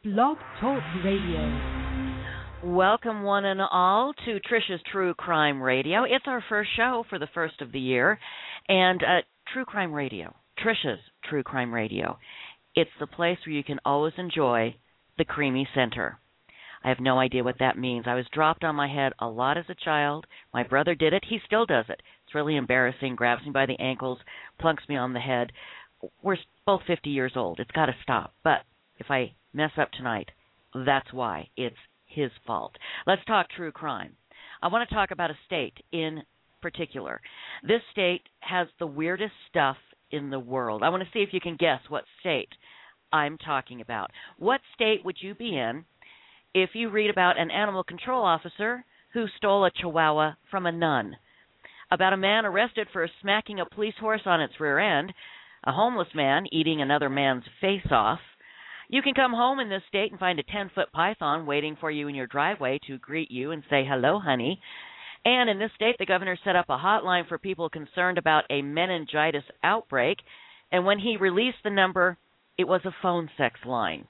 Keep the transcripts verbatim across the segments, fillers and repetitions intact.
Blog Talk Radio. Welcome, one and all, to Trisha's True Crime Radio. It's our first show for the first of the year, and uh, True Crime Radio, Trisha's True Crime Radio. It's the place where you can always enjoy the creamy center. I have no idea what that means. I was dropped on my head a lot as a child. My brother did it. He still does it. It's really embarrassing. Grabs me by the ankles, plunks me on the head. We're both fifty years old. It's got to stop. But if I mess up tonight, that's why. It's his fault. Let's talk true crime. I want to talk about a state in particular. This state has the weirdest stuff in the world. I want to see if you can guess what state I'm talking about. What state would you be in if you read about an animal control officer who stole a chihuahua from a nun? About a man arrested for smacking a police horse on its rear end, a homeless man eating another man's face off. You can come home in this state and find a ten-foot python waiting for you in your driveway to greet you and say, "Hello, honey." And in this state, the governor set up a hotline for people concerned about a meningitis outbreak. And when he released the number, it was a phone sex line.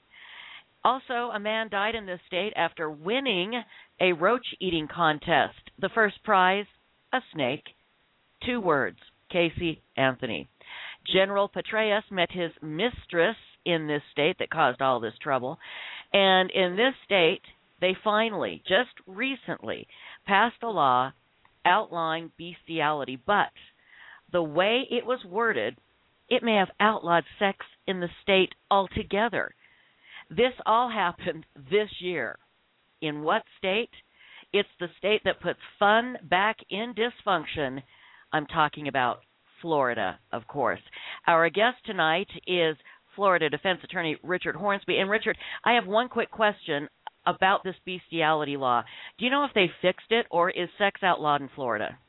Also, a man died in this state after winning a roach-eating contest. The first prize, a snake. Two words, Casey Anthony. General Petraeus met his mistress in this state that caused all this trouble. And in this state, they finally, just recently, passed a law outlawing bestiality. But the way it was worded, it may have outlawed sex in the state altogether. This all happened this year. In what state? It's the state that puts fun back in dysfunction. I'm talking about Florida, of course. Our guest tonight is Florida defense attorney Richard Hornsby. And Richard, I have one quick question about this bestiality law. Do you know if they fixed it, or is sex outlawed in Florida?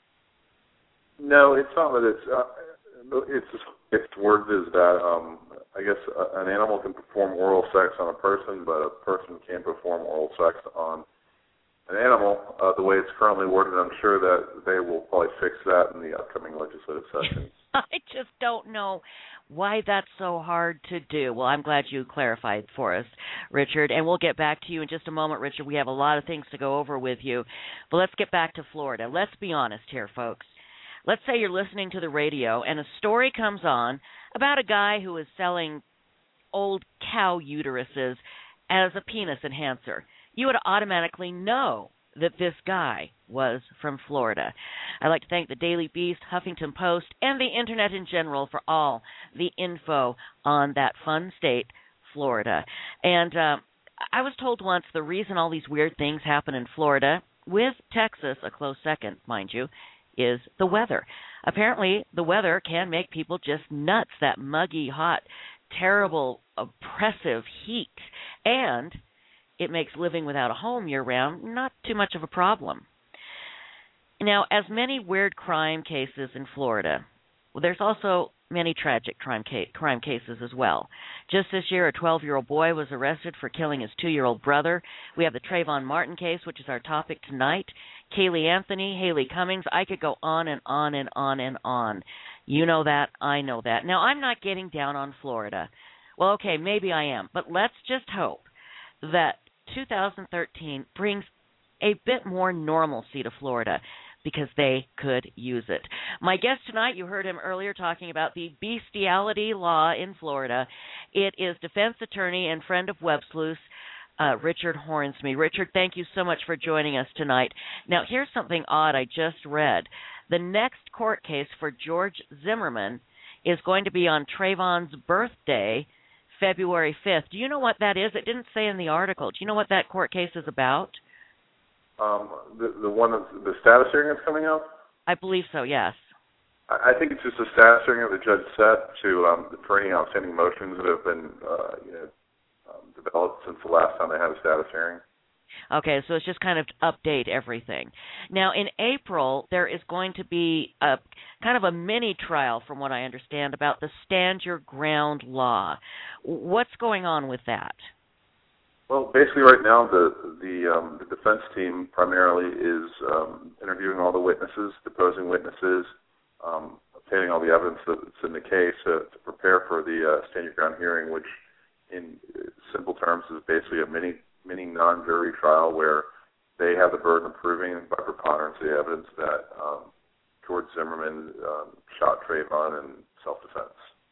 No, it's not that it's uh, it's it's worded is that um, I guess uh, an animal can perform oral sex on a person, but a person can't perform oral sex on an animal. Uh, the way it's currently worded, I'm sure that they will probably fix that in the upcoming legislative session. I just don't know why that's so hard to do. Well, I'm glad you clarified for us, Richard, and we'll get back to you in just a moment, Richard. We have a lot of things to go over with you, but let's get back to Florida. Let's be honest here, folks. Let's say you're listening to the radio and a story comes on about a guy who is selling old cow uteruses as a penis enhancer. You would automatically know that this guy was from Florida. I'd like to thank the Daily Beast, Huffington Post, and the Internet in general for all the info on that fun state, Florida. And uh, I was told once the reason all these weird things happen in Florida, with Texas a close second, mind you, is the weather. Apparently, the weather can make people just nuts, that muggy, hot, terrible, oppressive heat. And it makes living without a home year-round not too much of a problem. Now, as many weird crime cases in Florida, well, there's also many tragic crime, ca- crime cases as well. Just this year, a twelve-year-old boy was arrested for killing his two-year-old brother. We have the Trayvon Martin case, which is our topic tonight. Kaylee Anthony, Haley Cummings. I could go on and on and on and on. You know that. I know that. Now, I'm not getting down on Florida. Well, okay, maybe I am. But let's just hope that two thousand thirteen brings a bit more normalcy to Florida, because they could use it. My guest tonight, you heard him earlier talking about the bestiality law in Florida. It is defense attorney and friend of Web Sleuth, uh, Richard Hornsby. Richard, thank you so much for joining us tonight. Now, here's something odd I just read. The next court case for George Zimmerman is going to be on Trayvon's birthday, February fifth. Do you know what that is? It didn't say in the article. Do you know what that court case is about? Um, the the one that's the status hearing that's coming up? I believe so, yes. I, I think it's just a status hearing that the judge set to um, for any outstanding motions that have been uh, you know um, developed since the last time they had a status hearing. Okay, so it's just kind of to update everything. Now, in April, there is going to be a kind of a mini trial, from what I understand, about the Stand Your Ground law. What's going on with that? Well, basically, right now the the, um, the defense team primarily is um, interviewing all the witnesses, deposing witnesses, um, obtaining all the evidence that's in the case uh, to prepare for the uh, stand your ground hearing, which, in simple terms, terms is basically a mini mini non-jury trial where they have the burden of proving by preponderance of the evidence that um, George Zimmerman um, shot Trayvon in self-defense.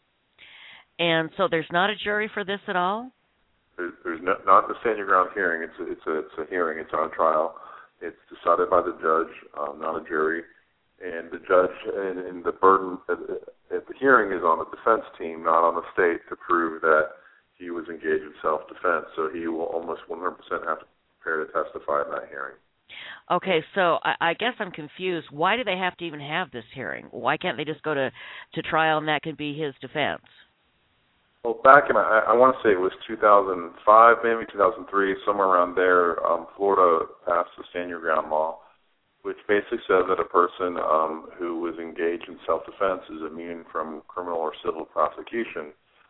And so there's not a jury for this at all? There's, there's no, not the stand your ground hearing. It's a, it's a it's a hearing. It's on trial. It's decided by the judge, um, not a jury. And the judge and, and the burden at, at the hearing is on the defense team, not on the state, to prove that he was engaged in self-defense. So he will almost one hundred percent have to prepare to testify in that hearing. Okay, so I, I guess I'm confused. Why do they have to even have this hearing? Why can't they just go to, to trial and that could be his defense? Well, back in, I, I want to say it was two thousand five, maybe two thousand three, somewhere around there, um, Florida passed the Stand Your Ground law, which basically says that a person um, who was engaged in self-defense is immune from criminal or civil prosecution.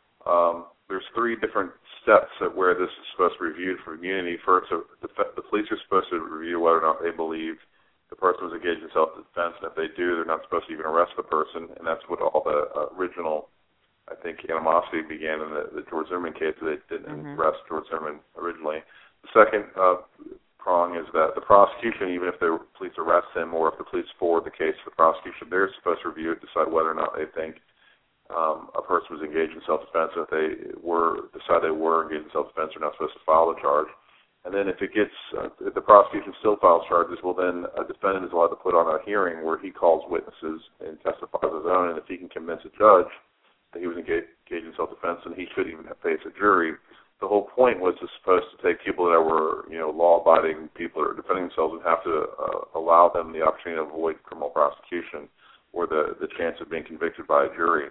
Um, there's three different steps at where this is supposed to be reviewed for immunity. First, the, the police are supposed to review whether or not they believe the person was engaged in self-defense, and if they do, they're not supposed to even arrest the person, and that's what all the uh, original, I think, animosity began in the, the George Zimmerman case. They didn't mm-hmm. arrest George Zimmerman originally. The second uh, prong is that the prosecution, even if the police arrest him or if the police forward the case to the prosecution, they're supposed to review it, decide whether or not they think um, a person was engaged in self-defense. If they were decide they were engaged in self-defense, they're not supposed to file the charge. And then if it gets, uh, if the prosecution still files charges, well, then a defendant is allowed to put on a hearing where he calls witnesses and testifies his own, and if he can convince a judge that he was engaged, engaged in self-defense, and he should even have faced a jury. The whole point was to supposed to take people that were, you know, law-abiding people that are defending themselves and have to uh, allow them the opportunity to avoid criminal prosecution or the, the chance of being convicted by a jury.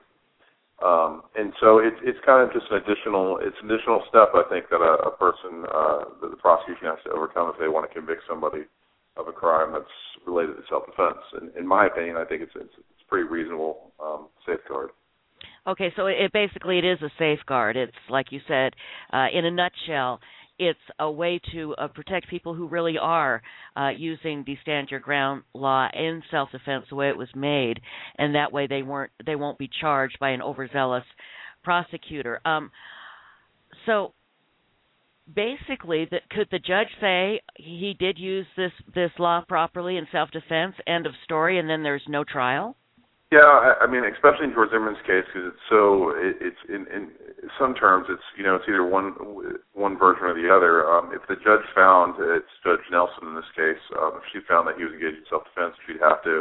Um, and so it, it's kind of just an additional, it's an additional step, I think, that a, a person, uh, that the prosecution has to overcome if they want to convict somebody of a crime that's related to self-defense. And in my opinion, I think it's it's, it's a pretty reasonable um, safeguard. Okay, so it basically it is a safeguard. It's like you said, uh, in a nutshell, it's a way to uh, protect people who really are uh, using the Stand Your Ground law in self-defense the way it was made, and that way they weren't they won't be charged by an overzealous prosecutor. Um, so basically, the, could the judge say he did use this this law properly in self-defense? End of story, and then there's no trial? Yeah, I, I mean, especially in George Zimmerman's case, because it's so, it, it's in, in some terms, it's, you know, it's either one one version or the other. Um, if the judge found, it's Judge Nelson in this case, um, if she found that he was engaged in self-defense, she'd have to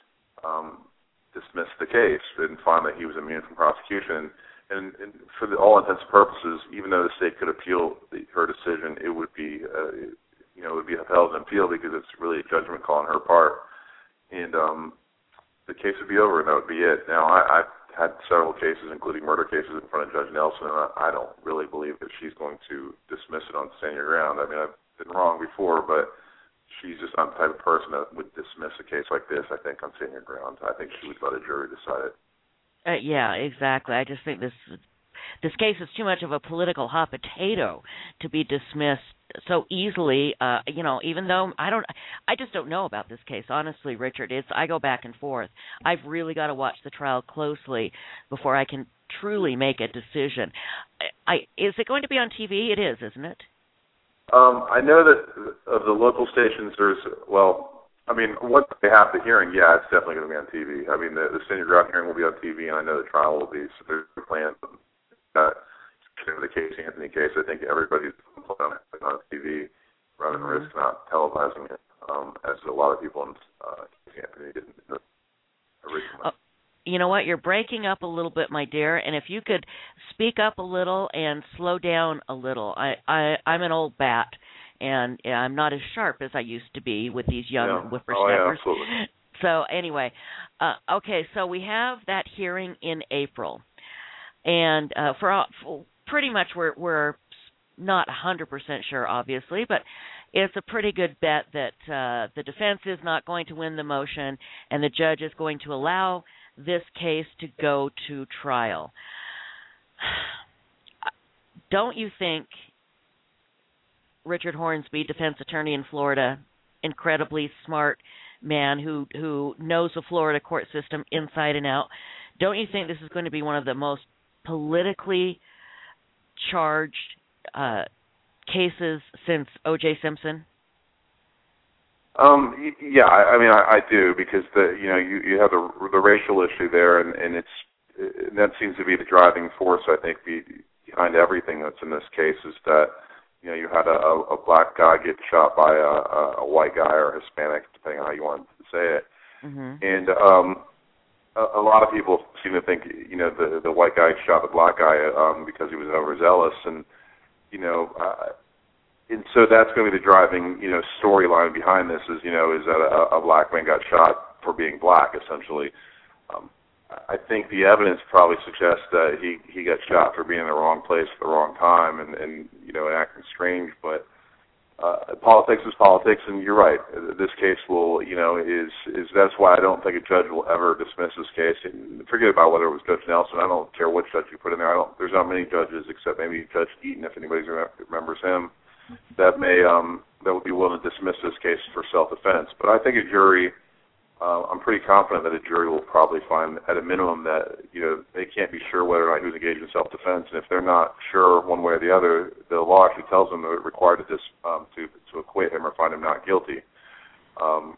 um, dismiss the case and find that he was immune from prosecution. And, and for the, all intents and purposes, even though the state could appeal the, her decision, it would be, uh, you know, it would be upheld and appealed because it's really a judgment call on her part. And, um, the case would be over, and that would be it. Now, I, I've had several cases, including murder cases, in front of Judge Nelson, and I, I don't really believe that she's going to dismiss it on Stand Your Ground. I mean, I've been wrong before, but she's just not the type of person that would dismiss a case like this, I think, on Stand Your Ground. I think she would let a jury decide it. Uh, yeah, exactly. I just think this this case is too much of a political hot potato to be dismissed so easily. Uh, you know, even though I don't, I just don't know about this case, honestly, Richard. It's I go back and forth. I've really got to watch the trial closely before I can truly make a decision. I, I is it going to be on T V? It is, isn't it? Um, I know that of the local stations, there's well. I mean, once they have the hearing, yeah, it's definitely going to be on T V. I mean, the, the Stand Your Ground hearing will be on T V, and I know the trial will be. So there's a plan. Uh, the Casey Anthony case, I think everybody's on it on T V rather than risk not televising it, um, as a lot of people in uh, Casey Anthony didn't originally. Oh, you know what? You're breaking up a little bit, my dear, and if you could speak up a little and slow down a little. I, I, I'm an old bat. And I'm not as sharp as I used to be with these young yeah. whippersnappers. Oh, yeah, absolutely. So anyway, uh, okay, so we have that hearing in April. And uh, for, all, for pretty much we're, we're not one hundred percent sure, obviously, but it's a pretty good bet that uh, the defense is not going to win the motion and the judge is going to allow this case to go to trial. Don't you think Richard Hornsby, defense attorney in Florida, incredibly smart man who who knows the Florida court system inside and out, don't you think this is going to be one of the most politically charged uh, cases since O J. Simpson? Um, yeah, I, I mean, I, I do, because the you know you, you have the the racial issue there, and, and it's and that seems to be the driving force, I think, be, behind everything that's in this case, is that you know you had a, a black guy get shot by a, a white guy or Hispanic, depending on how you want to say it, mm-hmm. and um, a, a lot of people seem to think you know the the white guy shot the black guy um, because he was overzealous, and you know. Uh, And so that's going to be the driving, you know, storyline behind this is, you know, is that a, a black man got shot for being black, essentially. Um, I think the evidence probably suggests that he, he got shot for being in the wrong place at the wrong time and, and you know, and acting strange. But uh, politics is politics, and you're right. This case will, you know, is, is that's why I don't think a judge will ever dismiss this case. And forget about whether it was Judge Nelson. I don't care what judge you put in there. I don't. There's not many judges except maybe Judge Eaton, if anybody remembers him, that may um, that would be willing to dismiss this case for self-defense. But I think a jury, uh, I'm pretty confident that a jury will probably find at a minimum that you know they can't be sure whether or not he was engaged in self-defense, and if they're not sure one way or the other, the law actually tells them they're required to dis, um, to to acquit him or find him not guilty. Um,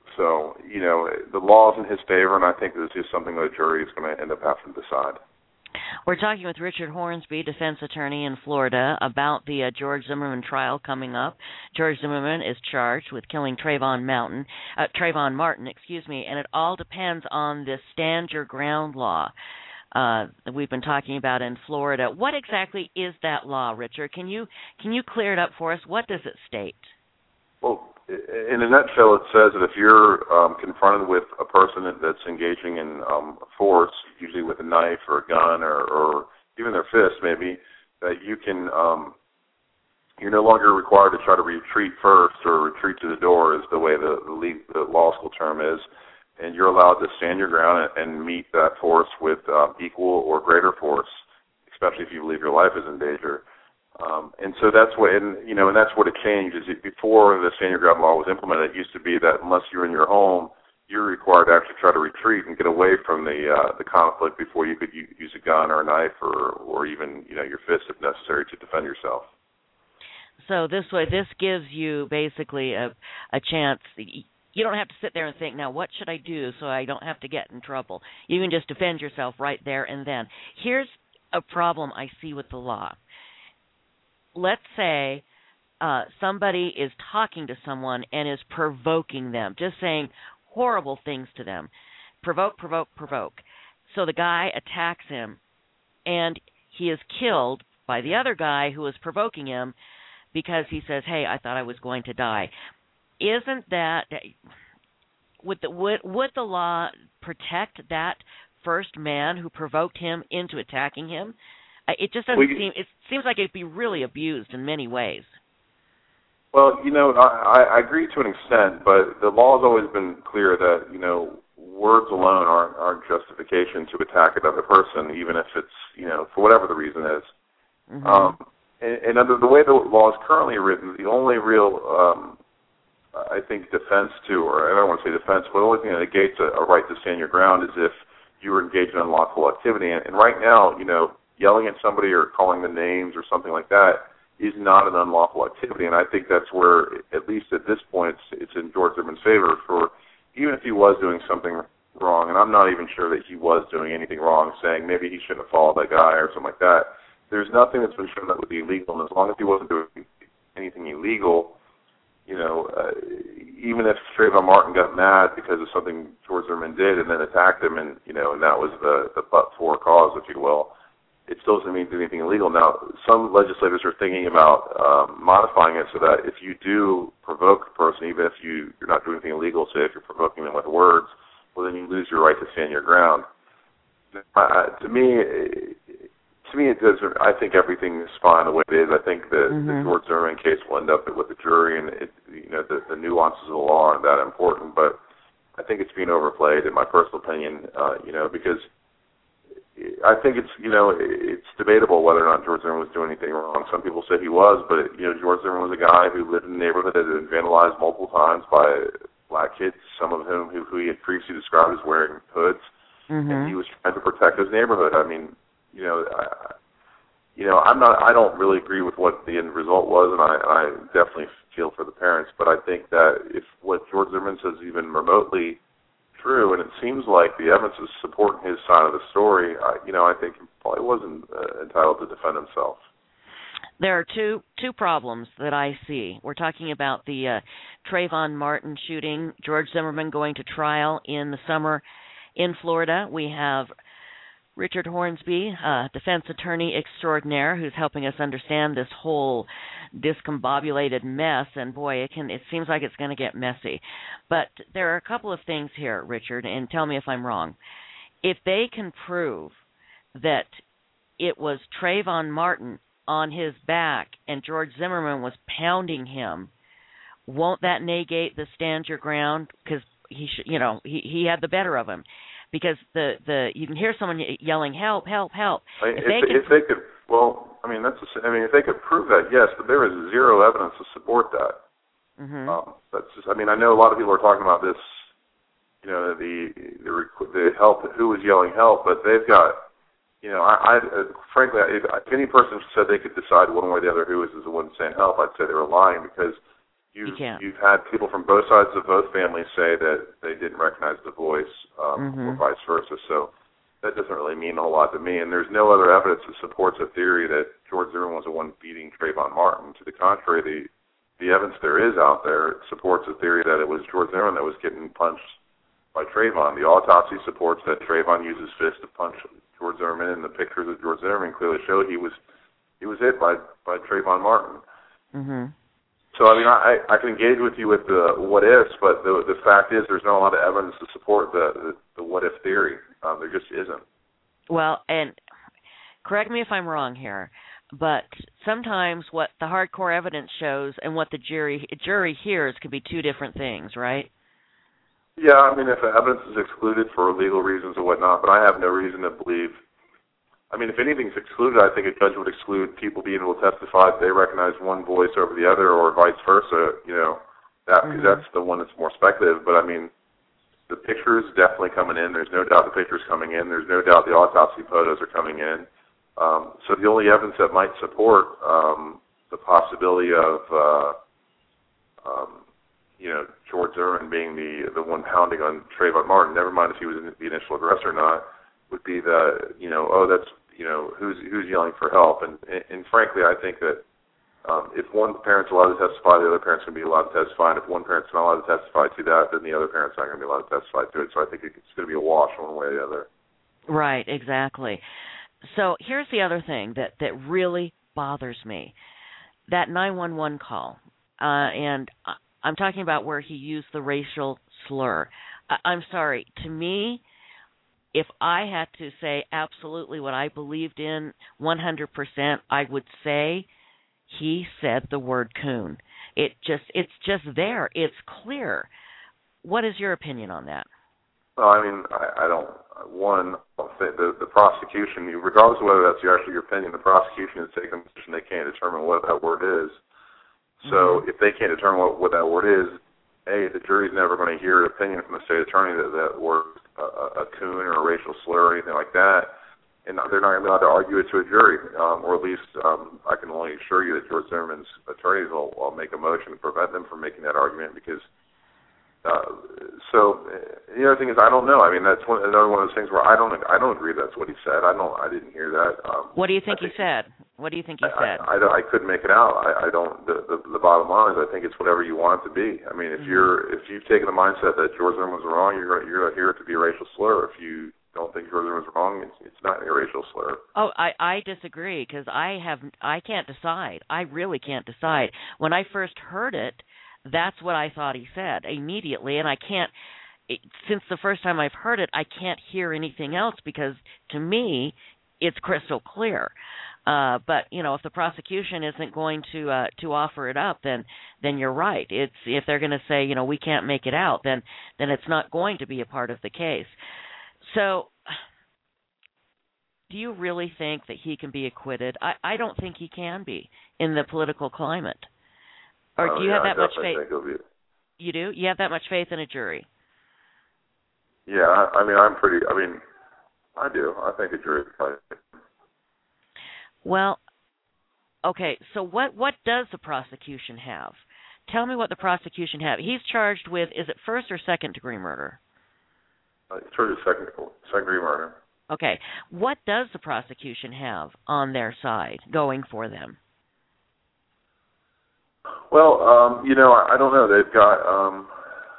so you know the law is in his favor, and I think this is something that a jury is going to end up having to decide. We're talking with Richard Hornsby, defense attorney in Florida, about the uh, George Zimmerman trial coming up. George Zimmerman is charged with killing Trayvon Mountain, uh, Trayvon Martin, excuse me, and it all depends on this stand your ground law uh, that we've been talking about in Florida. What exactly is that law, Richard? Can you can you clear it up for us? What does it state? Well, in a nutshell, it says that if you're um, confronted with a person that's engaging in um, force, usually with a knife or a gun or, or even their fist maybe, that you can, um, you're no longer required to try to retreat first or retreat to the door is the way the, the, lead, the law school term is, and you're allowed to stand your ground and meet that force with uh, equal or greater force, especially if you believe your life is in danger. Um, and so that's what, and, you know, and that's what it changed. Is it, before the stand your ground law was implemented, it used to be that unless you're in your home, you're required to actually try to retreat and get away from the uh, the conflict before you could use a gun or a knife or, or even, you know, your fist if necessary to defend yourself. So this way, this gives you basically a a chance. You don't have to sit there and think, now what should I do so I don't have to get in trouble. You can just defend yourself right there and then. Here's a problem I see with the law. Let's say uh, somebody is talking to someone and is provoking them, just saying horrible things to them. Provoke, provoke, provoke. So the guy attacks him, and he is killed by the other guy who is provoking him because he says, hey, I thought I was going to die. Isn't that, would the, would, would the law protect that first man who provoked him into attacking him? It just doesn't well, seem, it seems like it'd be really abused in many ways. Well, you know, I, I agree to an extent, but the law has always been clear that, you know, words alone aren't, aren't justification to attack another person, even if it's, you know, for whatever the reason is. Mm-hmm. Um, and, and under the way the law is currently written, the only real, um, I think, defense to, or I don't want to say defense, but the only thing that negates a, a right to stand your ground is if you were engaged in unlawful activity. And, and right now, you know, yelling at somebody or calling them names or something like that is not an unlawful activity, and I think that's where, at least at this point, it's, it's in George Zimmerman's favor. For even if he was doing something wrong, and I'm not even sure that he was doing anything wrong, saying maybe he shouldn't have followed that guy or something like that, there's nothing that's been shown that would be illegal, and as long as he wasn't doing anything illegal, you know, uh, even if Trayvon Martin got mad because of something George Zimmerman did and then attacked him, and you know, and that was the, the but-for cause, if you will, it still doesn't mean anything illegal. Now, some legislators are thinking about um, modifying it so that if you do provoke a person, even if you, you're not doing anything illegal, say if you're provoking them with words, well, then you lose your right to stand your ground. Uh, to me, to me, it does. I think everything is fine the way it is. I think that mm-hmm. the George Zimmerman case will end up with the jury, and it, you know, the, the nuances of the law aren't that important. But I think it's being overplayed, in my personal opinion. Uh, you know, because I think it's, you know, it's debatable whether or not George Zimmerman was doing anything wrong. Some people say he was, but, you know, George Zimmerman was a guy who lived in a neighborhood that had been vandalized multiple times by black kids, some of whom who, who he had previously described as wearing hoods, mm-hmm. and he was trying to protect his neighborhood. I mean, you know, I, you know, I'm not, I don't really agree with what the end result was, and I, and I definitely feel for the parents. But I think that if what George Zimmerman says is even remotely true, and it seems like the evidence is supporting his side of the story, I, you know, I think he probably wasn't uh, entitled to defend himself. There are two two problems that I see. We're talking about the uh, Trayvon Martin shooting, George Zimmerman going to trial in the summer in Florida. We have Richard Hornsby, uh, defense attorney extraordinaire, who's helping us understand this whole discombobulated mess. And boy, it can it seems like it's going to get messy. But there are a couple of things here, Richard, and tell me if I'm wrong. If they can prove that it was Trayvon Martin on his back and George Zimmerman was pounding him, won't that negate the stand your ground? Because he, sh- you know, he he had the better of him. Because the, the you can hear someone yelling help, help, help. I mean, if, if, they they, can, if they could, well, I mean that's a, I mean if they could prove that, yes, but there is zero evidence to support that. mm-hmm. Um, that's just, I mean, I know a lot of people are talking about this, you know, the the, the help, who was yelling help, but they've got. You know, I, I uh, frankly, if, if any person said they could decide one way or the other who is the one saying help, I'd say they were lying, because you've, you you've had people from both sides of both families say that they didn't recognize the voice, um, mm-hmm. or vice versa. So that doesn't really mean a whole lot to me. And there's no other evidence that supports a theory that George Zimmerman was the one beating Trayvon Martin. To the contrary, the the evidence there is out there supports a theory that it was George Zimmerman that was getting punched by Trayvon. The autopsy supports that Trayvon used his fist to punch George Zimmerman, and the pictures of George Zimmerman clearly show he was he was hit by by Trayvon Martin. Mm-hmm. So I mean, I, I can engage with you with the what ifs, but the the fact is there's not a lot of evidence to support the the, the what if theory. Um, there just isn't. Well, and correct me if I'm wrong here, but sometimes what the hardcore evidence shows and what the jury jury hears could be two different things, right? Yeah, I mean, if the evidence is excluded for legal reasons or whatnot, but I have no reason to believe. I mean, if anything's excluded, I think a judge would exclude people being able to testify if they recognize one voice over the other, or vice versa. You know, that because mm-hmm. that's the one that's more speculative. But I mean, the pictures definitely coming in. There's no doubt the pictures coming in. There's no doubt the autopsy photos are coming in. Um, so the only evidence that might support um, the possibility of uh, um, you know, George Zimmerman being the the one pounding on Trayvon Martin, never mind if he was the initial aggressor or not, would be the, you know, oh, that's, you know, who's who's yelling for help. And, and, and frankly, I think that um, if one parent's allowed to testify, the other parent's going to be allowed to testify. And if one parent's not allowed to testify to that, then the other parent's not going to be allowed to testify to it. So I think it's going to be a wash one way or the other. Right, exactly. So here's the other thing that, that really bothers me. That nine one one call, uh, and I'm talking about where he used the racial slur. I- I'm sorry. To me, if I had to say absolutely what I believed in one hundred percent, I would say he said the word coon. It just it's just there. It's clear. What is your opinion on that? Well, I mean, I, I don't. One, the the prosecution, regardless of whether that's actually your opinion, the prosecution is taking a position they can't determine what that word is. So mm-hmm. if they can't determine what, what that word is, A, the jury's never going to hear an opinion from the state attorney that that word, uh, a coon or a racial slur or anything like that, and they're not going to be allowed to argue it to a jury, um, or at least um, I can only assure you that George Zimmerman's attorneys will, will make a motion to prevent them from making that argument because Uh, so the other thing is I don't know. I mean that's one, another one of those things where I don't I don't agree that's what he said. I don't I didn't hear that. Um, what do you think, think he said? What do you think he I, said? I, I, I couldn't make it out. I, I don't. The, the the bottom line is I think it's whatever you want it to be. I mean if mm-hmm. you're if you've taken the mindset that George Zimmerman was wrong, you're you're going to hear it to be a racial slur. If you don't think George Zimmerman was wrong, it's it's not a racial slur. Oh, I I disagree because I have I can't decide. I really can't decide. When I first heard it, that's what I thought he said immediately, and I can't, it, since the first time I've heard it, I can't hear anything else because, to me, it's crystal clear. Uh, but, you know, if the prosecution isn't going to uh, to offer it up, then then you're right. It's if they're going to say, you know, we can't make it out, then then it's not going to be a part of the case. So do you really think that he can be acquitted? I, I don't think he can be in the political climate. Or do you oh, have yeah, that much faith? Be... You do? You have that much faith in a jury? Yeah, I, I mean, I'm pretty. I mean, I do. I think a jury. Well, Okay, so what, what does the prosecution have? Tell me what the prosecution have. He's charged with, is it first or second degree murder? Uh, he's charged with second, second degree murder. Okay, what does the prosecution have on their side going for them? Well, um, you know, I, I don't know. They've got, um,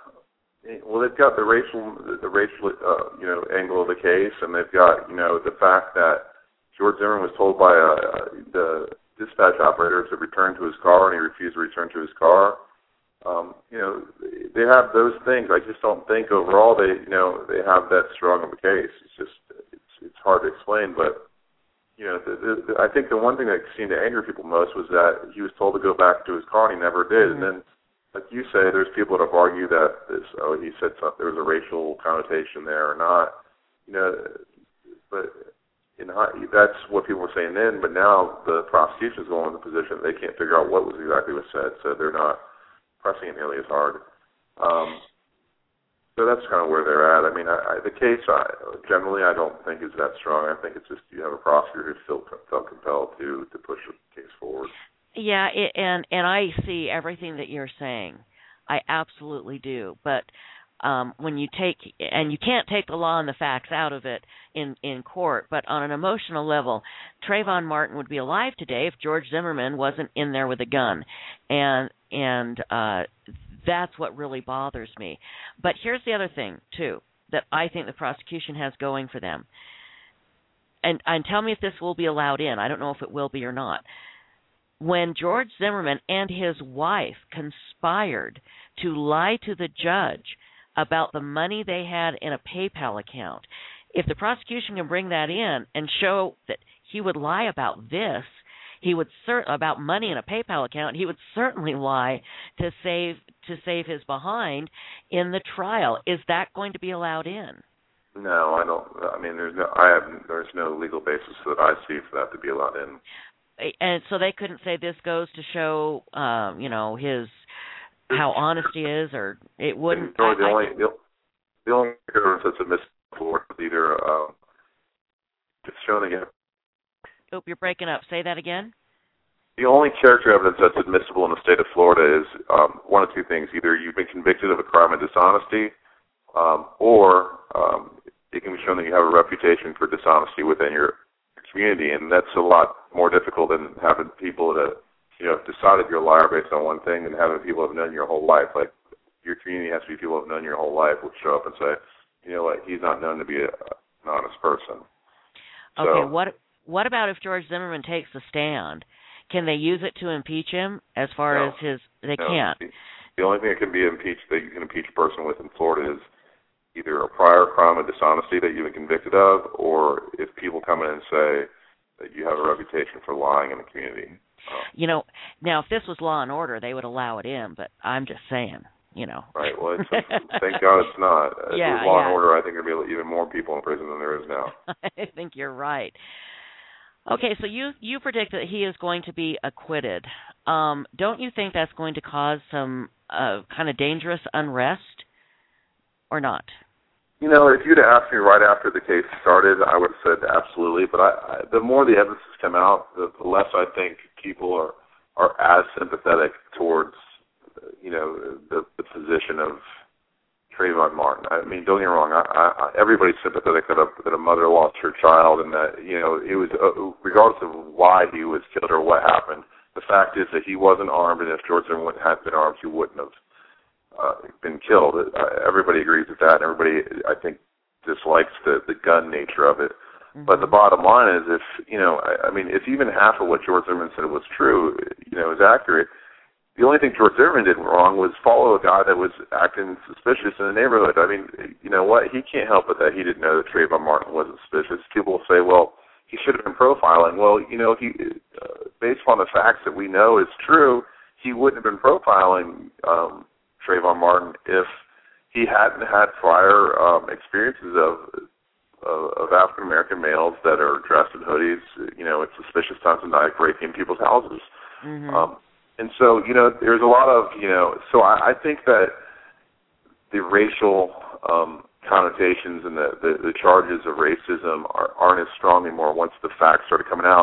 well, they've got the racial, the, the racial, uh, you know, angle of the case, and they've got, you know, the fact that George Zimmerman was told by uh, the dispatch operator to return to his car, and he refused to return to his car. Um, you know, they have those things. I just don't think overall they, you know, they have that strong of a case. It's just, it's, it's hard to explain, but. You know, the, the, the, I think the one thing that seemed to anger people most was that he was told to go back to his car and he never did. Mm-hmm. And then, like you say, there's people that have argued that this, oh, he said something, there was a racial connotation there or not. You know, but in that's what people were saying then. But now the prosecution is going in the position that they can't figure out what was exactly was said, so they're not pressing it nearly as hard. Um, So that's kind of where they're at. I mean, I, I, the case, I, generally, I don't think is that strong. I think it's just you have a prosecutor who still felt compelled to, to push the case forward. Yeah, it, and, and I see everything that you're saying. I absolutely do. But um, when you take, and you can't take the law and the facts out of it in, in court, but on an emotional level, Trayvon Martin would be alive today if George Zimmerman wasn't in there with a gun. And, and, uh, that's what really bothers me. But here's the other thing, too, that I think the prosecution has going for them. And, and tell me if this will be allowed in. I don't know if it will be or not. When George Zimmerman and his wife conspired to lie to the judge about the money they had in a PayPal account, if the prosecution can bring that in and show that he would lie about this, he would cer- about money in a PayPal account, he would certainly lie to save to save his behind in the trial. Is that going to be allowed in? No, I don't. I mean, there's no. I have. There's no legal basis that I see for that to be allowed in. And so they couldn't say this goes to show, um, you know, his how honest he is, or it wouldn't. No, the I, only I, the, the only evidence that's admissible is either uh, it's shown again. Oh, you're breaking up. Say that again. The only character evidence that's admissible in the state of Florida is um, one of two things. Either you've been convicted of a crime of dishonesty, um, or um, it can be shown that you have a reputation for dishonesty within your community, and that's a lot more difficult than having people that, you know, decided you're a liar based on one thing and having people have known your whole life. Like, your community has to be people who have known your whole life would show up and say, you know what, he's not known to be a, an honest person. Okay, so, what what about if George Zimmerman takes the stand? Can they use it to impeach him as far no, as his... They no. can't. The, the only thing that can be impeached, that you can impeach a person with in Florida is either a prior crime of dishonesty that you've been convicted of, or if people come in and say that you have a reputation for lying in the community. Uh, you know, now if this was Law and Order, they would allow it in, but I'm just saying, you know. Right, well, it's, thank God it's not. If yeah, it was Law yeah. and Order, I think there would be even more people in prison than there is now. I think you're right. Okay, so you you predict that he is going to be acquitted. Um, don't you think that's going to cause some uh, kind of dangerous unrest, or not? You know, if you'd asked me right after the case started, I would have said absolutely. But I, I, the more the evidence has come out, the, the less I think people are are as sympathetic towards, you know, the, the position of Trayvon Martin. I mean, don't get me wrong. I, I, everybody's sympathetic that a, that a mother lost her child, and that, you know, it was uh, regardless of why he was killed or what happened. The fact is that he wasn't armed, and if George Zimmerman had been armed, he wouldn't have uh, been killed. Uh, everybody agrees with that, and everybody, I think, dislikes the, the gun nature of it. Mm-hmm. But the bottom line is, if you know, I, I mean, if even half of what George Zimmerman said was true, you know, is accurate. The only thing George Zimmerman did wrong was follow a guy that was acting suspicious in the neighborhood. I mean, you know what? He can't help it that he didn't know that Trayvon Martin wasn't suspicious. People will say, well, he should have been profiling. Well, you know, he, uh, based on the facts that we know is true, he wouldn't have been profiling um, Trayvon Martin if he hadn't had prior um, experiences of of, of African American males that are dressed in hoodies, you know, at suspicious times of night, breaking people's houses. Mm-hmm. Um, And so, you know, there's a lot of, you know, so I, I think that the racial um, connotations and the, the, the charges of racism are, aren't as strong anymore once the facts started coming out.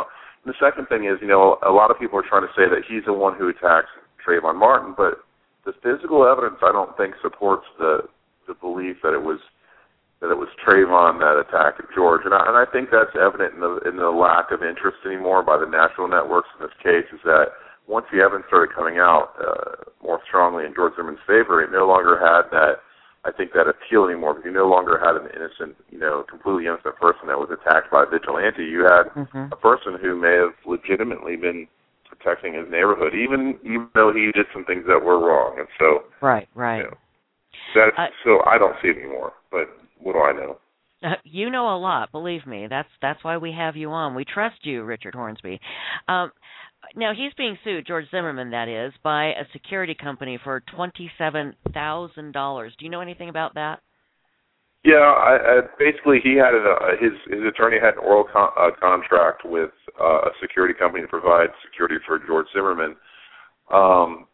the second thing is, you know, a lot of people are trying to say that he's the one who attacked Trayvon Martin, but the physical evidence I don't think supports the the belief that it was that it was Trayvon that attacked George, and I, and I think that's evident in the in the lack of interest anymore by the national networks in this case. Is that once the evidence started coming out uh, more strongly in George Zimmerman's favor, it no longer had that, I think, that appeal anymore, because you no longer had an innocent, you know, completely innocent person that was attacked by a vigilante. You had mm-hmm. a person who may have legitimately been protecting his neighborhood, even even though he did some things that were wrong. And so, right, right. You know, that's, uh, so I don't see it anymore, but what do I know? Uh, you know a lot, believe me. That's that's why we have you on. We trust you, Richard Hornsby. Um, Now, he's being sued, George Zimmerman, that is, by a security company for twenty-seven thousand dollars. Do you know anything about that? Yeah, I, I, basically he had a, his his attorney had an oral con- uh, contract with uh, a security company to provide security for George Zimmerman. Um,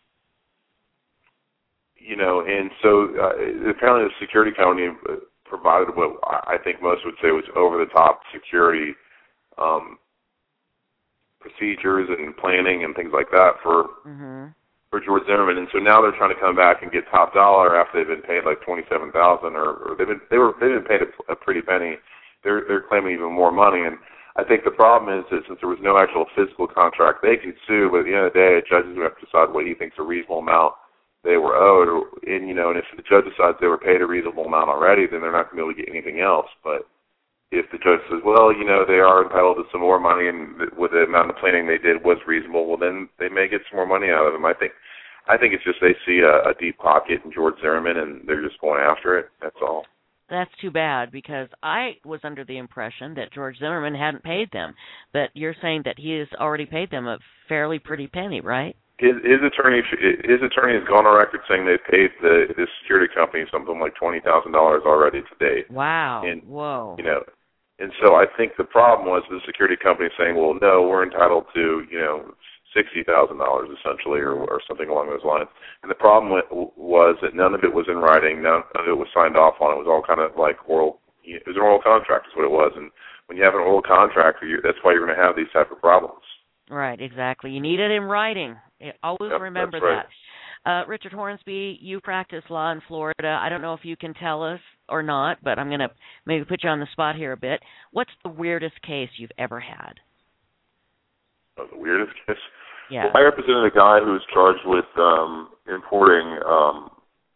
you know, and so uh, apparently the security company provided what I think most would say was over-the-top security um procedures and planning and things like that for mm-hmm. for George Zimmerman, and so now they're trying to come back and get top dollar after they've been paid like twenty-seven thousand, or, or they've been they were they've been paid a, a pretty penny. They're they're claiming even more money, and I think the problem is that since there was no actual physical contract, they could sue, but at the end of the day, judges have to decide what he thinks a reasonable amount they were owed, or, and you know, and if the judge decides they were paid a reasonable amount already, then they're not going to be able to get anything else, but if the judge says, well, you know, they are entitled to some more money and with the amount of planning they did was reasonable, well, then they may get some more money out of them. I think I think it's just they see a, a deep pocket in George Zimmerman and they're just going after it. That's all. That's too bad, because I was under the impression that George Zimmerman hadn't paid them. But you're saying that he has already paid them a fairly pretty penny, right? His, his attorney his attorney has gone on record saying they've paid the this security company something like twenty thousand dollars already to date. Wow. And, whoa. You know, and so I think the problem was the security company saying, well, no, we're entitled to, you know, sixty thousand dollars essentially, or, or something along those lines. And the problem with, was that none of it was in writing, none of it was signed off on. It was all kind of like oral, it was an oral contract is what it was. And when you have an oral contract, you, that's why you're going to have these type of problems. Right, exactly. You need it in writing. Always yep, remember that's right. that. Uh, Richard Hornsby, you practice law in Florida. I don't know if you can tell us or not, but I'm going to maybe put you on the spot here a bit. What's the weirdest case you've ever had? Oh, the weirdest case? Yeah. Well, I represented a guy who was charged with um, importing um,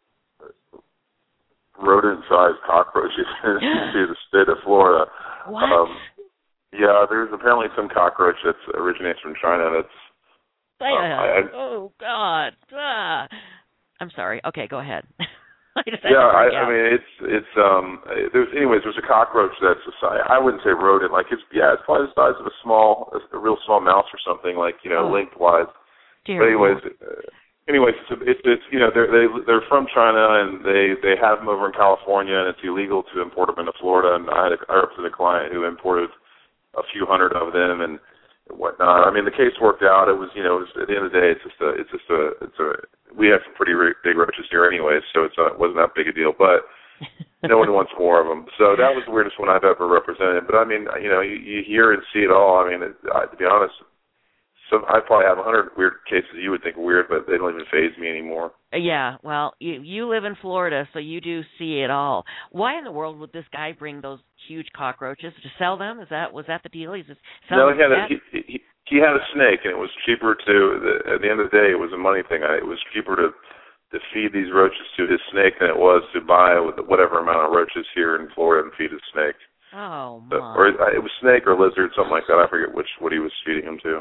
rodent-sized cockroaches into the state of Florida. What? Um, yeah, there's apparently some cockroach that originates from China that's Uh, I, I, oh God! Ah. I'm sorry. Okay, go ahead. I yeah, I, I mean it's it's um there's anyways there's a cockroach that's a size, I wouldn't say rodent, like it's yeah it's probably the size of a small a real small mouse or something, like, you know, oh. lengthwise. Dear but anyways, uh, anyways it's, it's it's you know they're they they're from China and they they have them over in California and it's illegal to import them into Florida, and I had a, I represented a client who imported a few hundred of them and whatnot. I mean, the case worked out. It was, you know, it was, at the end of the day, it's just a, it's just a, it's a. We have some pretty big roaches here, anyway, so it's a, it wasn't that big a deal. But no one wants more of them. So that was the weirdest one I've ever represented. But I mean, you know, you, you hear and see it all. I mean, it, I, to be honest, so I probably have a hundred weird cases you would think are weird, but they don't even faze me anymore. Yeah, well, you you live in Florida, so you do see it all. Why in the world would this guy bring those huge cockroaches to sell them? Is that was that the deal? He's just no, he had a, he, he he had a snake, and it was cheaper to. The, at the end of the day, it was a money thing. I, it was cheaper to to feed these roaches to his snake than it was to buy whatever amount of roaches here in Florida and feed his snake. Oh my! So, or it was snake or lizard, something like that. I forget which what he was feeding him to.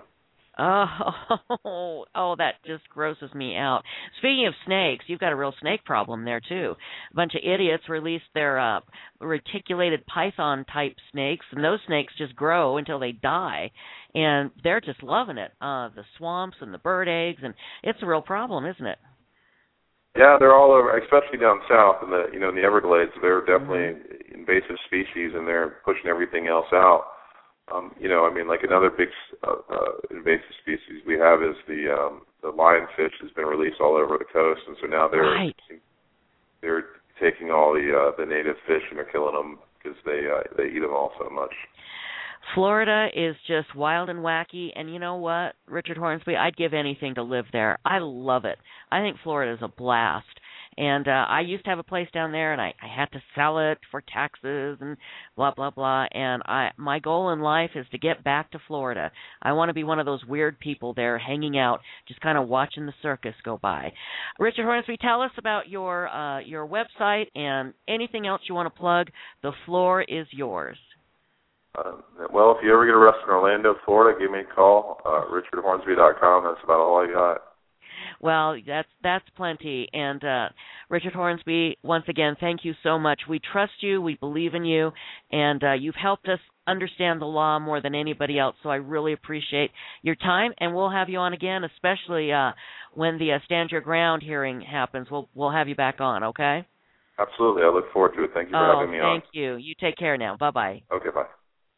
Oh, oh, that just grosses me out. Speaking of snakes, you've got a real snake problem there, too. A bunch of idiots released their uh, reticulated python-type snakes, and those snakes just grow until they die, and they're just loving it. Uh, the swamps and the bird eggs, and it's a real problem, isn't it? Yeah, they're all over, especially down south in the, you know, in the Everglades. They're definitely mm-hmm. invasive species, and they're pushing everything else out. Um, you know, I mean, like another big uh, uh, invasive species we have is the um, the lionfish has been released all over the coast, and so now they're right. they're taking all the uh, the native fish and they're killing them because they uh, they eat them all so much. Florida is just wild and wacky, and you know what, Richard Hornsby, I'd give anything to live there. I love it. I think Florida is a blast. And uh, I used to have a place down there, and I, I had to sell it for taxes and blah, blah, blah. And I my goal in life is to get back to Florida. I want to be one of those weird people there hanging out, just kind of watching the circus go by. Richard Hornsby, tell us about your uh, your website and anything else you want to plug. The floor is yours. Uh, well, if you ever get arrested in Orlando, Florida, give me a call, uh, richard hornsby dot com. That's about all I got. Well, that's that's plenty. And uh, Richard Hornsby, once again, thank you so much. We trust you. We believe in you. And uh, you've helped us understand the law more than anybody else. So I really appreciate your time. And we'll have you on again, especially uh, when the uh, Stand Your Ground hearing happens. We'll we'll have you back on, okay? Absolutely. I look forward to it. Thank you for oh, having me on. Thank you. You take care now. Bye-bye. Okay, bye.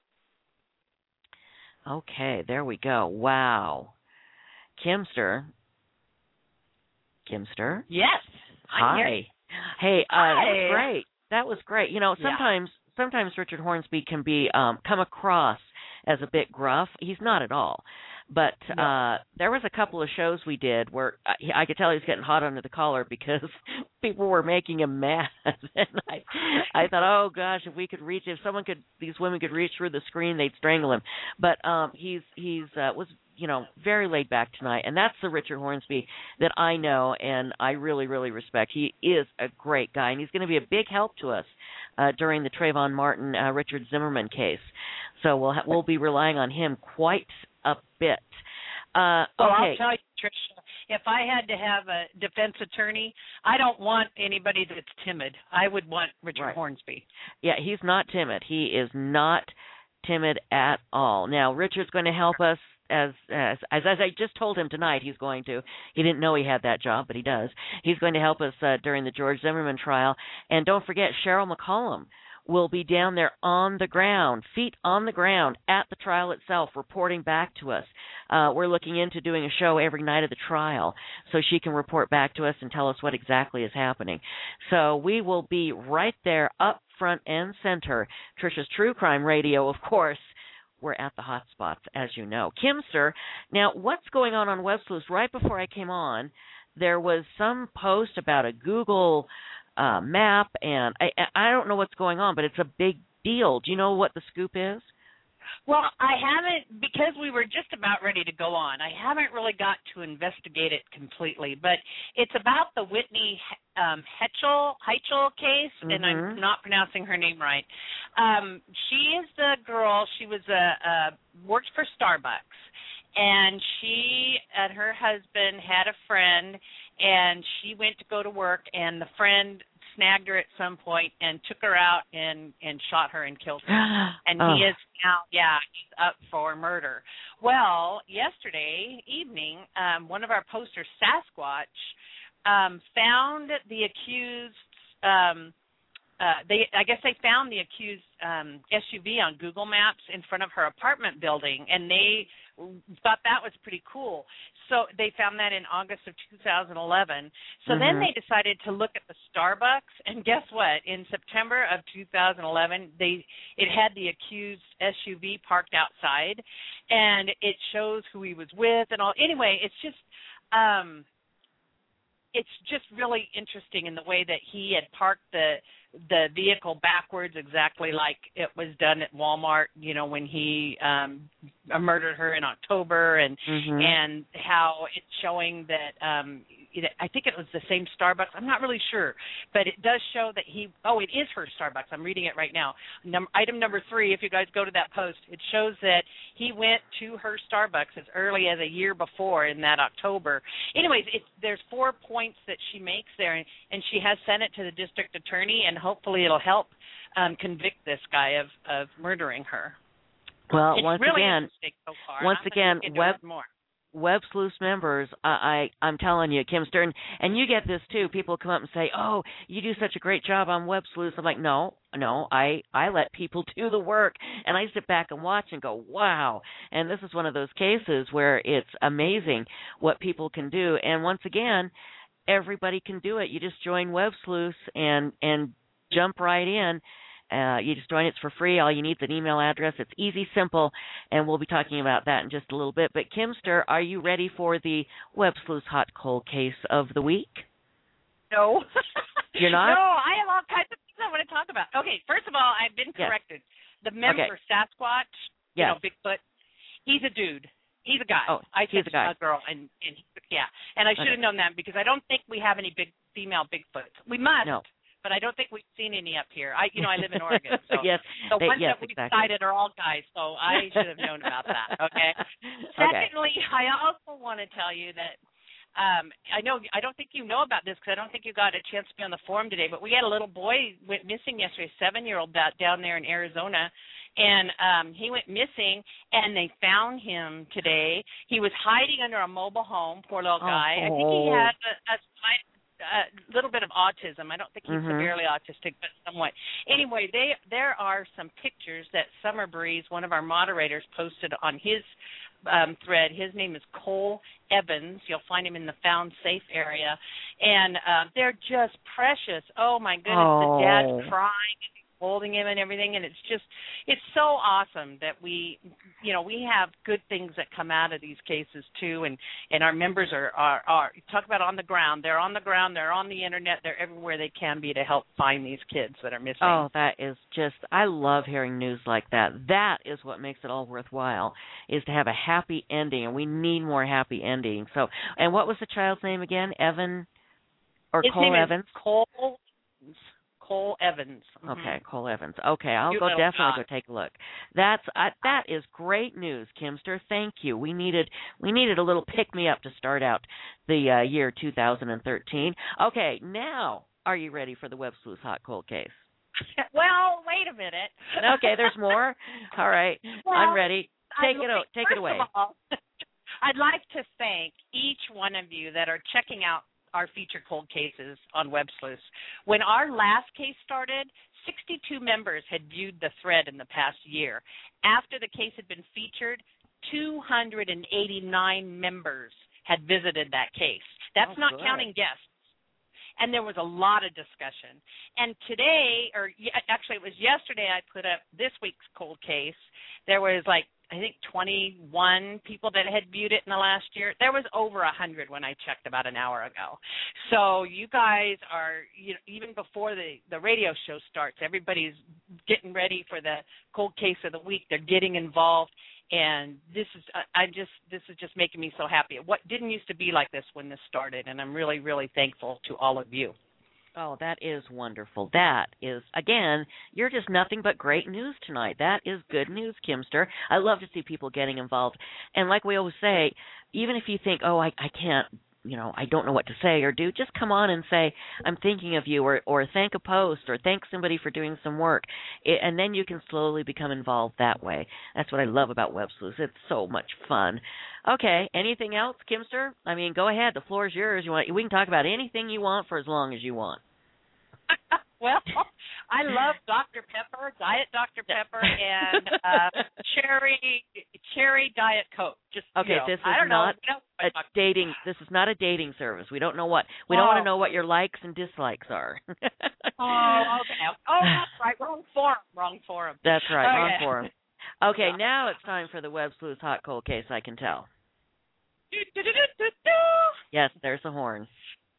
Okay, there we go. Wow. Kimster. Kimster? Yes. Hi. Here. Hey, uh, Hi. that was great. That was great. You know, sometimes yeah. sometimes Richard Hornsby can be um, come across as a bit gruff. He's not at all. But no. uh, there was a couple of shows we did where I, I could tell he was getting hot under the collar because people were making him mad. And I, I thought, oh gosh, if we could reach, if someone could, these women could reach through the screen, they'd strangle him. But um, he's he's uh, was you know very laid back tonight, and that's the Richard Hornsby that I know and I really really respect. He is a great guy, and he's going to be a big help to us uh, during the Trayvon Martin uh, Richard Zimmerman case. So we'll ha- we'll be relying on him quite a bit. Uh, okay. Well, I'll tell you, Tricia, if I had to have a defense attorney, I don't want anybody that's timid. I would want Richard right. Hornsby. Yeah, he's not timid. He is not timid at all. Now, Richard's going to help us, as as as, as I just told him tonight he's going to. He didn't know he had that job, but he does. He's going to help us uh, during the George Zimmerman trial. And don't forget, Cheryl McCollum will be down there on the ground, feet on the ground at the trial itself, reporting back to us. Uh, we're looking into doing a show every night of the trial so she can report back to us and tell us what exactly is happening. So we will be right there up front and center. Trisha's True Crime Radio, of course. We're at the hot spots, as you know. Kimster, now what's going on on Web Sleuth? Right before I came on, there was some post about a Google Uh, map, and I I don't know what's going on, but it's a big deal. Do you know what the scoop is? Well, I haven't, because we were just about ready to go on, I haven't really got to investigate it completely, but it's about the Whitney um, Hetchel, Heichel case, mm-hmm. and I'm not pronouncing her name right. Um, she is the girl, she was a, a worked for Starbucks, and she and her husband had a friend, and she went to go to work, and the friend snagged her at some point and took her out and, and shot her and killed her. And oh. he is now, yeah, he's up for murder. Well, yesterday evening, um, one of our posters, Sasquatch, um, found the accused, um, uh, they I guess they found the accused um, S U V on Google Maps in front of her apartment building, and they thought that was pretty cool. So they found that in August of two thousand eleven. So mm-hmm. then they decided to look at the Starbucks, and guess what? In September of two thousand eleven, they it had the accused S U V parked outside, and it shows who he was with and all. Anyway, it's just um, it's just really interesting in the way that he had parked the the vehicle backwards, exactly like it was done at Walmart, you know, when he um murdered her in October, and mm-hmm. and how it's showing that um it, I think it was the same Starbucks. I'm not really sure, but it does show that he oh it is her Starbucks. I'm reading it right now. Num- item number three, if you guys go to that post, it shows that he went to her Starbucks as early as a year before in that October. Anyways, it's, there's four points that she makes there, and, and she has sent it to the district attorney, and hopefully it'll help um, convict this guy of, of murdering her. Well, it's once really again, so far. once again, web more. Web Sleuth members, I, I I'm telling you, Kim Stern, and you get this too. People come up and say, "Oh, you do such a great job on Web Sleuth." I'm like, "No, no, I I let people do the work, and I sit back and watch and go, wow." And this is one of those cases where it's amazing what people can do. And once again, everybody can do it. You just join Web Sleuth and and jump right in. Uh, you just join. It's for free. All you need is an email address. It's easy, simple, and we'll be talking about that in just a little bit. But Kimster, are you ready for the Web Sleuths Hot Cold Case of the week? No. You're not? No, I have all kinds of things I want to talk about. Okay, first of all, I've been corrected. Yes. The member okay. Sasquatch, you yes. know, Bigfoot, he's a dude. He's a guy. Oh, I he's said a guy. A girl, and, and he, yeah. And I should have okay. known that because I don't think we have any big female Bigfoots. We must. No. But I don't think we've seen any up here. I, you know, I live in Oregon, so yes, the they, ones yes, that we've exactly. cited are all guys. So I should have known about that. Okay. Secondly, okay. I also want to tell you that um, I know I don't think you know about this because I don't think you got a chance to be on the forum today. But we had a little boy went missing yesterday, seven-year-old down there in Arizona, and um, he went missing, and they found him today. He was hiding under a mobile home. Poor little guy. Oh. I think he had a, a slight a little bit of autism. I don't think he's mm-hmm. severely autistic, but somewhat. Anyway, they there are some pictures that Summer Breeze, one of our moderators, posted on his um, thread. His name is Cole Evans. You'll find him in the Found Safe area. And uh, they're just precious. Oh, my goodness. Oh. The dad's crying and holding him and everything, and it's just, it's so awesome that we, you know, we have good things that come out of these cases too, and, and our members are, are, are, talk about on the ground, they're on the ground, they're on the internet, they're everywhere they can be to help find these kids that are missing. Oh, that is just, I love hearing news like that. That is what makes it all worthwhile, is to have a happy ending, and we need more happy endings. So, and what was the child's name again? Evan? Or His Cole name Evans? Is Cole Cole Evans. Mm-hmm. Okay, Cole Evans. Okay, I'll Cute go little definitely dog. go take a look. That's uh, that is great news, Kimster. Thank you. We needed we needed a little pick me up to start out the uh, year two thousand thirteen. Okay, now are you ready for the Web Sleuths Hot Cold Case? Well, wait a minute. Okay, there's more. All right, well, I'm ready. Take I'd it like, take it away. All, I'd like to thank each one of you that are checking out our featured cold cases on Web Sleuths. When our last case started, sixty-two members had viewed the thread in the past year. After the case had been featured, two hundred eighty-nine members had visited that case. That's oh, not good. counting guests. And there was a lot of discussion. And today, or actually it was yesterday, I put up this week's cold case. There was like, I think twenty-one people that had viewed it in the last year. There was over one hundred when I checked about an hour ago. So you guys are, you know, even before the, the radio show starts, everybody's getting ready for the cold case of the week. They're getting involved. And this is, I just, this is just making me so happy. What didn't used to be like this when this started, and I'm really, really thankful to all of you. Oh, that is wonderful. That is, again, you're just nothing but great news tonight. That is good news, Kimster. I love to see people getting involved. And like we always say, even if you think, oh, I, I can't, you know, I don't know what to say or do, just come on and say, I'm thinking of you, or, or thank a post, or thank somebody for doing some work. It, and then you can slowly become involved that way. That's what I love about Web Sleuths. It's so much fun. Okay, anything else, Kimster? I mean, go ahead. The floor is yours. You want, we can talk about anything you want for as long as you want. Well, I love Doctor Pepper, Diet Doctor Pepper, and uh, cherry cherry Diet Coke. Just okay, you know, this is I don't not know, a dating. This is not a dating service. We don't know what we oh. don't want to know what your likes and dislikes are. oh, okay. Oh, that's right. Wrong forum. Wrong forum. That's right. Okay. Wrong forum. Okay, now it's time for the Web Sleuths Hot Cold Case. I can tell. Do, do, do, do, do. Yes, there's a horn.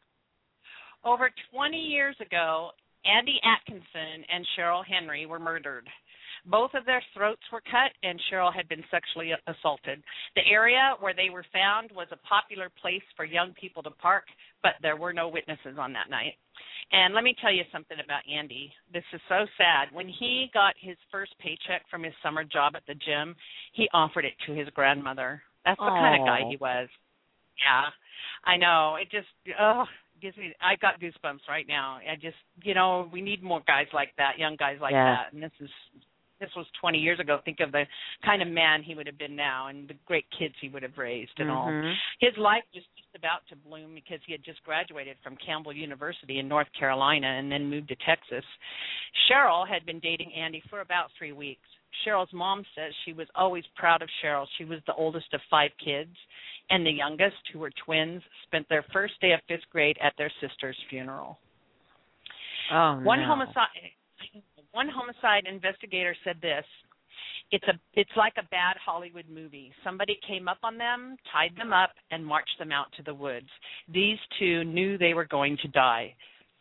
Over twenty years ago, Andy Atkinson and Cheryl Henry were murdered. Both of their throats were cut, and Cheryl had been sexually assaulted. The area where they were found was a popular place for young people to park, but there were no witnesses on that night. And let me tell you something about Andy. This is so sad. When he got his first paycheck from his summer job at the gym, he offered it to his grandmother. That's the Aww. kind of guy he was. Yeah, I know. It just, oh, gives me, I got goosebumps right now. I just, you know, we need more guys like that, young guys like yeah. that. And this is, this was twenty years ago. Think of the kind of man he would have been now and the great kids he would have raised and mm-hmm. all. His life was just about to bloom because he had just graduated from Campbell University in North Carolina and then moved to Texas. Cheryl had been dating Andy for about three weeks. Cheryl's mom says she was always proud of Cheryl. She was the oldest of five kids, and the youngest, who were twins, spent their first day of fifth grade at their sister's funeral. Oh, One no. homicide. one homicide investigator said this. It's a it's like a bad Hollywood movie. Somebody came up on them, tied them up, and marched them out to the woods. These two knew they were going to die.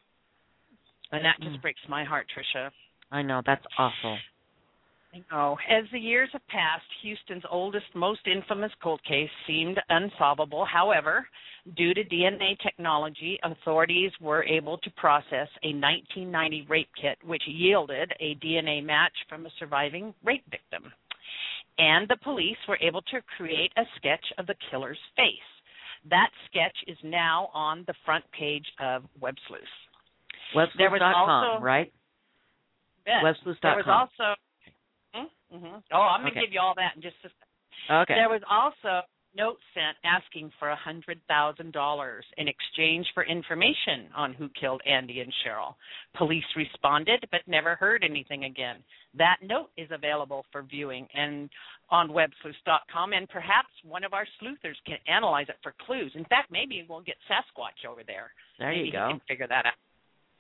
And that just mm. breaks my heart, Tricia. I know, that's awful. I know. As the years have passed, Houston's oldest, most infamous cold case seemed unsolvable. However, due to D N A technology, authorities were able to process a nineteen ninety rape kit, which yielded a D N A match from a surviving rape victim. And the police were able to create a sketch of the killer's face. That sketch is now on the front page of WebSleuth. WebSleuth dot com, right? Yes. WebSleuth dot com. There was also Mm-hmm. Oh, I'm going to okay. give you all that in just a second. Okay. There was also a note sent asking for one hundred thousand dollars in exchange for information on who killed Andy and Cheryl. Police responded but never heard anything again. That note is available for viewing and on web sleuth dot com, and perhaps one of our sleuthers can analyze it for clues. In fact, maybe we'll get Sasquatch over there. There maybe you go. He can figure that out.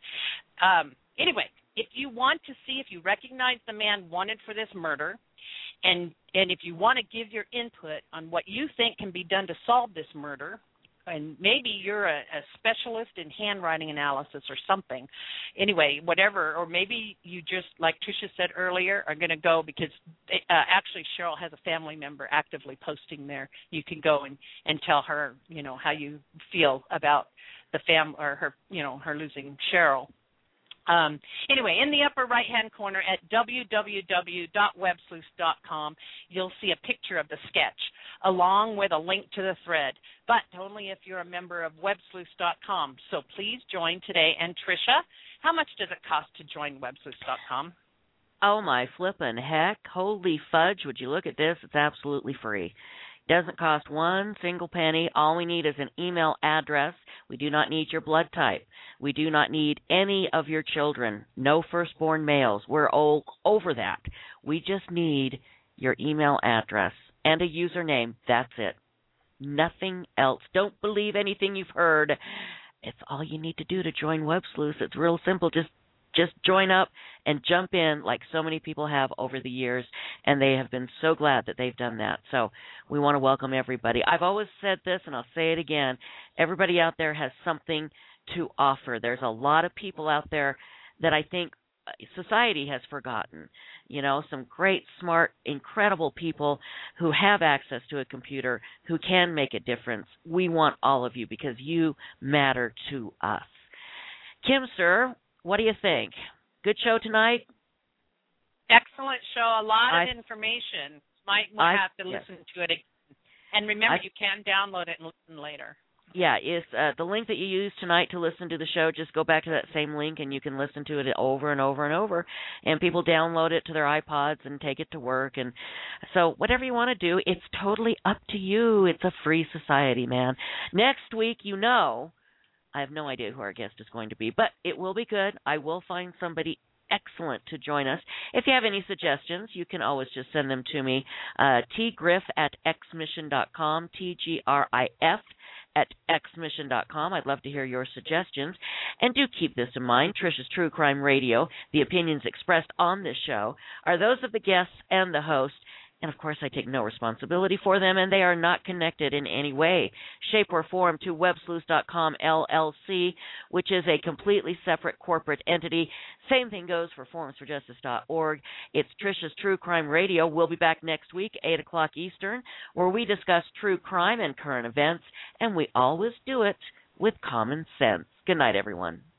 Um, anyway. If you want to see if you recognize the man wanted for this murder, and and if you want to give your input on what you think can be done to solve this murder, and maybe you're a, a specialist in handwriting analysis or something, anyway, whatever, or maybe you just, like Tricia said earlier, are going to go because they, uh, actually Cheryl has a family member actively posting there. You can go and, and tell her, you know, how you feel about the fam or her, you know, her losing Cheryl. Um, anyway, in the upper right-hand corner at w w w dot web sleuth dot com, you'll see a picture of the sketch along with a link to the thread, but only if you're a member of web sleuth dot com. So please join today. And, Tricia, how much does it cost to join web sleuth dot com? Oh, my flippin' heck. Holy fudge. Would you look at this? It's absolutely free. Doesn't cost one single penny. All we need is an email address. We do not need your blood type. We do not need any of your children. No firstborn males. We're all over that. We just need your email address and a username. That's it. Nothing else. Don't believe anything you've heard. It's all you need to do to join WebSleuth. It's real simple. Just Just join up and jump in like so many people have over the years, and they have been so glad that they've done that. So we want to welcome everybody. I've always said this, and I'll say it again. Everybody out there has something to offer. There's a lot of people out there that I think society has forgotten. You know, some great, smart, incredible people who have access to a computer, who can make a difference. We want all of you because you matter to us. Kim, sir, what do you think? Good show tonight? Excellent show. A lot I, of information. Might we'll I, have to yes. listen to it again. And remember, I, you can download it and listen later. Yeah, is uh, the link that you use tonight to listen to the show, just go back to that same link and you can listen to it over and over and over. And people download it to their iPods and take it to work. And so whatever you want to do, it's totally up to you. It's a free society, man. Next week, you know, I have no idea who our guest is going to be, but it will be good. I will find somebody excellent to join us. If you have any suggestions, you can always just send them to me, uh, tgriff at xmission dot com, T G R I F at xmission dot com. I'd love to hear your suggestions. And do keep this in mind, Trisha's True Crime Radio, the opinions expressed on this show are those of the guests and the host. And, of course, I take no responsibility for them, and they are not connected in any way, shape, or form to web sleuth dot com L L C, which is a completely separate corporate entity. Same thing goes for forums for justice dot org. It's Trisha's True Crime Radio. We'll be back next week, eight o'clock Eastern, where we discuss true crime and current events, and we always do it with common sense. Good night, everyone.